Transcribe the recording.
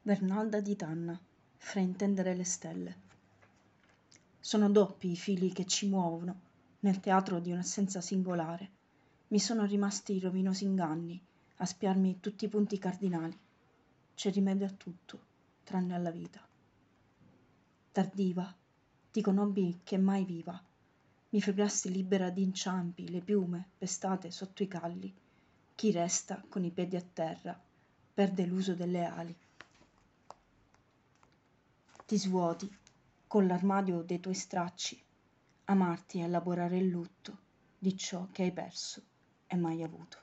Bernalda di Tanna, fraintendere le stelle. Sono doppi i fili che ci muovono nel teatro di un'assenza singolare. Mi sono rimasti rovinosi inganni a spiarmi tutti i punti cardinali. C'è rimedio a tutto, tranne alla vita. Tardiva, ti conobbi che mai viva. Mi frugasti libera d'inciampi, le piume pestate sotto i calli. Chi resta con i piedi a terra perde l'uso delle ali. Ti svuoti con l'armadio dei tuoi stracci, amarti e elaborare il lutto di ciò che hai perso e mai avuto.